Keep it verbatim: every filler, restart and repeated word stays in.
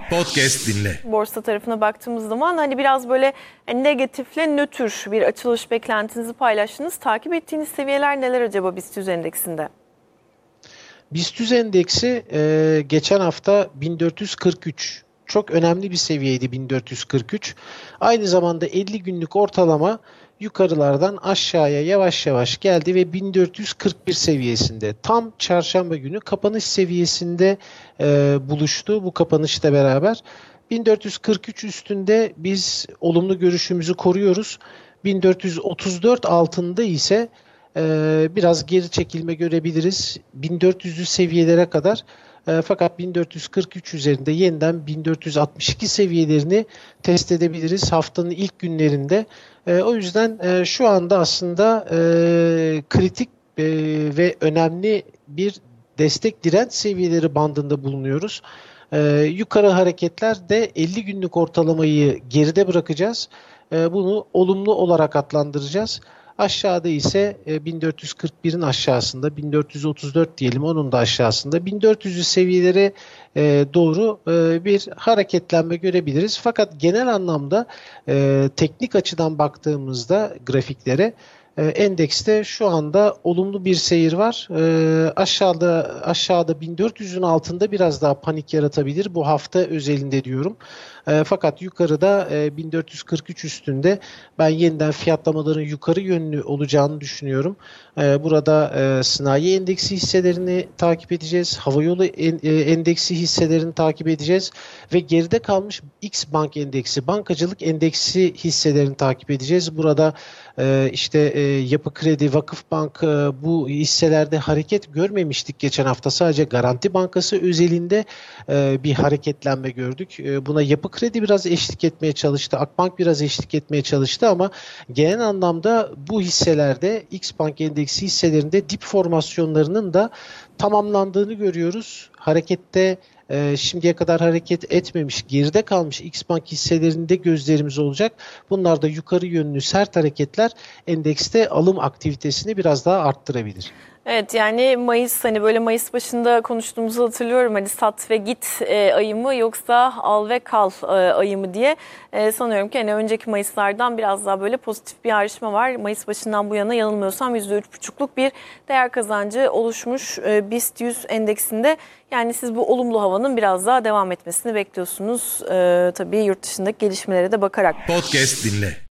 Podcast dinle. Borsa tarafına baktığımız zaman hani biraz böyle negatifle nötr bir açılış beklentinizi paylaştınız. Takip ettiğiniz seviyeler neler acaba BIST yüz endeksinde? BIST yüz endeksi e, geçen hafta bin dört yüz kırk üç. Çok önemli bir seviyeydi bin dört yüz kırk üç. Aynı zamanda elli günlük ortalama yukarılardan aşağıya yavaş yavaş geldi ve bin dört yüz kırk bir seviyesinde. Tam çarşamba günü kapanış seviyesinde e, buluştu bu kapanışla beraber. bin dört yüz kırk üç üstünde biz olumlu görüşümüzü koruyoruz. bin dört yüz otuz dört altında ise e, biraz geri çekilme görebiliriz. bin dört yüzlü seviyelere kadar. E, fakat bin dört yüz kırk üç üzerinde yeniden bin dört yüz altmış iki seviyelerini test edebiliriz haftanın ilk günlerinde. E, o yüzden e, şu anda aslında e, kritik e, ve önemli bir destek direnç seviyeleri bandında bulunuyoruz. E, yukarı hareketler de elli günlük ortalamayı geride bırakacağız. E, bunu olumlu olarak adlandıracağız. Aşağıda ise bin dört yüz kırk birin aşağısında bin dört yüz otuz dört diyelim onun da aşağısında bin dört yüzlü seviyelere doğru bir hareketlenme görebiliriz. Fakat genel anlamda teknik açıdan baktığımızda grafiklere endekste şu anda olumlu bir seyir var. Aşağıda aşağıda bin dört yüzün altında biraz daha panik yaratabilir bu hafta özelinde diyorum. Fakat yukarıda bin dört yüz kırk üç üstünde ben yeniden fiyatlamaların yukarı yönlü olacağını düşünüyorum. Burada sanayi endeksi hisselerini takip edeceğiz. Havayolu endeksi hisselerini takip edeceğiz. Ve geride kalmış X Bank endeksi, bankacılık endeksi hisselerini takip edeceğiz. Burada işte Yapı Kredi, Vakıfbank bu hisselerde hareket görmemiştik geçen hafta. Sadece Garanti Bankası özelinde bir hareketlenme gördük. Buna Yapı Kredi biraz eşlik etmeye çalıştı. Akbank biraz eşlik etmeye çalıştı ama genel anlamda bu hisselerde X Bank endeksi hisselerinde dip formasyonlarının da tamamlandığını görüyoruz. Harekette e, şimdiye kadar hareket etmemiş, geride kalmış X Bank hisselerinde gözlerimiz olacak. Bunlar da yukarı yönlü sert hareketler endekste alım aktivitesini biraz daha arttırabilir. Evet, yani Mayıs, hani böyle Mayıs başında konuştuğumuzu hatırlıyorum. Hani sat ve git e, ayı mı yoksa al ve kal e, ayı mı diye. E, sanıyorum ki hani önceki Mayıslardan biraz daha böyle pozitif bir ayrışma var. Mayıs başından bu yana yanılmıyorsam yüzde üç buçukluk bir değer kazancı oluşmuş e, BIST yüz endeksinde. Yani siz bu olumlu havanın biraz daha devam etmesini bekliyorsunuz. E, tabii yurt dışındaki gelişmelere de bakarak. Podcast dinle.